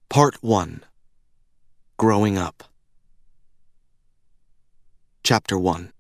Part 1. Growing Up. Chapter 1.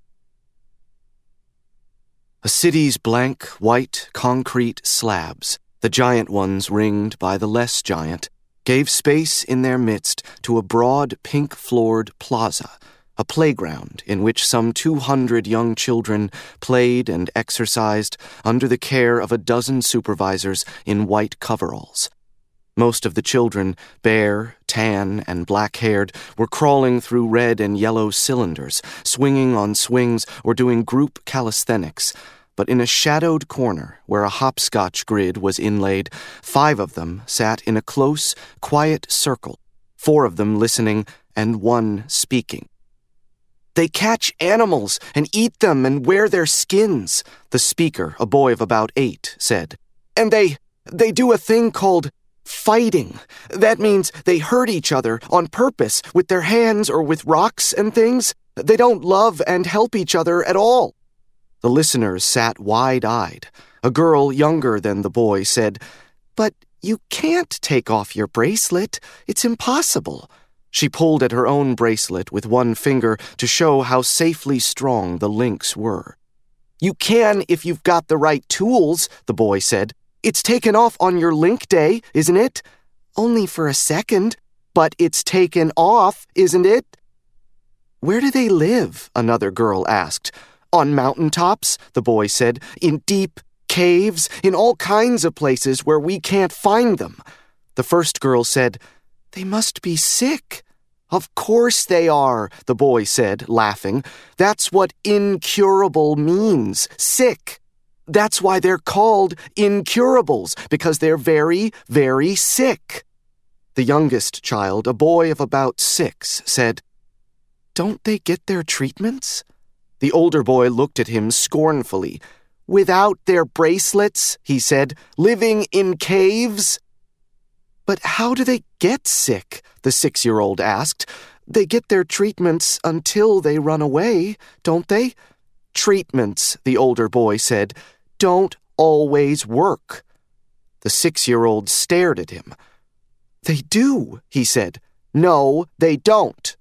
A city's blank, white, concrete slabs, the giant ones ringed by the less giant, gave space in their midst to a broad, pink-floored plaza, a playground in which some 200 young children played and exercised under the care of a dozen supervisors in white coveralls. Most of the children, bare, tan, and black-haired, were crawling through red and yellow cylinders, swinging on swings or doing group calisthenics. But in a shadowed corner, where a hopscotch grid was inlaid, 5 of them sat in a close, quiet circle, 4 of them listening and 1 speaking. "They catch animals and eat them and wear their skins," the speaker, a boy of about 8, said. "And they do a thing called fighting. That means they hurt each other on purpose with their hands or with rocks and things. They don't love and help each other at all." The listeners sat wide-eyed. A girl younger than the boy said, "But you can't take off your bracelet. It's impossible." She pulled at her own bracelet with one finger to show how safely strong the links were. "You can if you've got the right tools," the boy said. "It's taken off on your link day, isn't it?" "Only for a second." "But it's taken off, isn't it?" "Where do they live?" another girl asked. "On mountaintops," the boy said. "In deep caves, in all kinds of places where we can't find them." The first girl said, "They must be sick." "Of course they are," the boy said, laughing. "That's what incurable means, sick. That's why they're called incurables, because they're very, very sick." The youngest child, a boy of about 6, said, "Don't they get their treatments?" The older boy looked at him scornfully. "Without their bracelets," he said, "living in caves?" "But how do they get sick?" the 6-year-old asked. "They get their treatments until they run away, don't they?" "Treatments," the older boy said, "don't always work." The 6-year-old stared at him. "They do," he said. "No, they don't."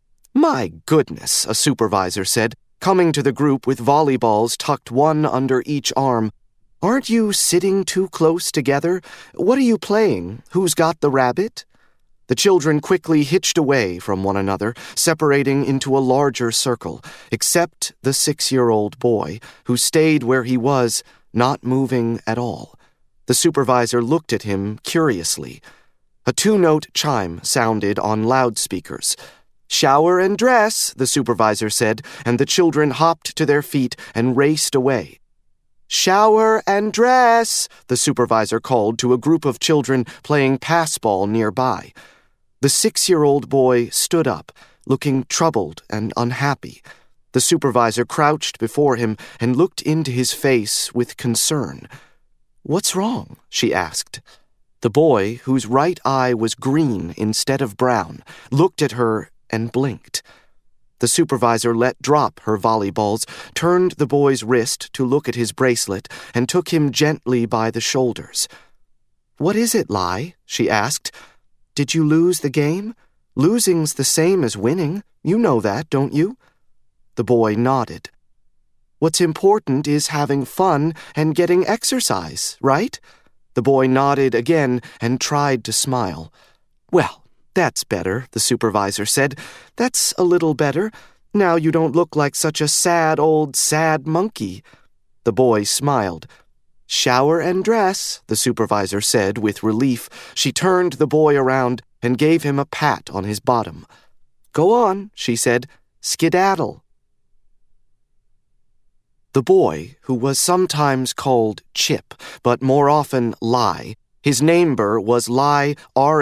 "My goodness," a supervisor said, coming to the group with volleyballs tucked one under each arm. "Aren't you sitting too close together? What are you playing? Who's got the rabbit?" The children quickly hitched away from one another, separating into a larger circle, except the 6-year-old boy, who stayed where he was, not moving at all. The supervisor looked at him curiously. A 2-note chime sounded on loudspeakers. "Shower and dress," the supervisor said, and the children hopped to their feet and raced away. "Shower and dress," the supervisor called to a group of children playing passball nearby. The 6-year-old boy stood up, looking troubled and unhappy. The supervisor crouched before him and looked into his face with concern. "What's wrong?" she asked. The boy, whose right eye was green instead of brown, looked at her and blinked. The supervisor let drop her volleyballs, turned the boy's wrist to look at his bracelet, and took him gently by the shoulders. "What is it, Lai?" she asked. "Did you lose the game? Losing's the same as winning. You know that, don't you?" The boy nodded. "What's important is having fun and getting exercise, right?" The boy nodded again and tried to smile. "Well, that's better," the supervisor said. "That's a little better. Now you don't look like such a sad monkey." The boy smiled. "Shower and dress," the supervisor said with relief. She turned the boy around and gave him a pat on his bottom. "Go on," she said. "Skedaddle." The boy, who was sometimes called Chip, but more often Lai, his number was Lai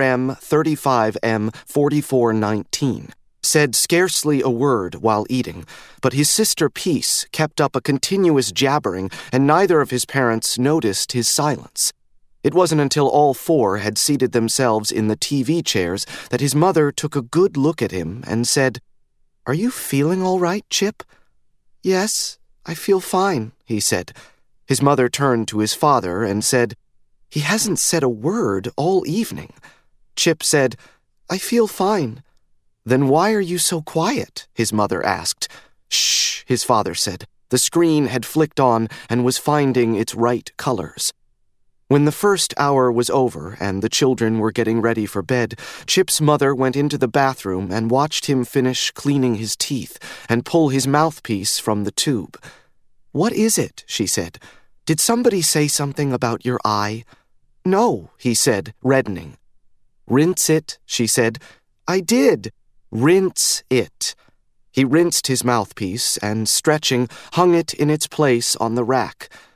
RM35M4419, said scarcely a word while eating, but his sister Peace kept up a continuous jabbering, and neither of his parents noticed his silence. It wasn't until all 4 had seated themselves in the TV chairs that his mother took a good look at him and said, "Are you feeling all right, Chip?" "Yes, I feel fine," he said. His mother turned to his father and said, "He hasn't said a word all evening." Chip said, "I feel fine." "Then why are you so quiet?" his mother asked. "Shh," his father said. The screen had flicked on and was finding its right colors. When the first hour was over and the children were getting ready for bed, Chip's mother went into the bathroom and watched him finish cleaning his teeth and pull his mouthpiece from the tube. "What is it?" she said. "Did somebody say something about your eye?" "No," he said, reddening. "Rinse it," she said. "I did. Rinse it." He rinsed his mouthpiece and, stretching, hung it in its place on the rack.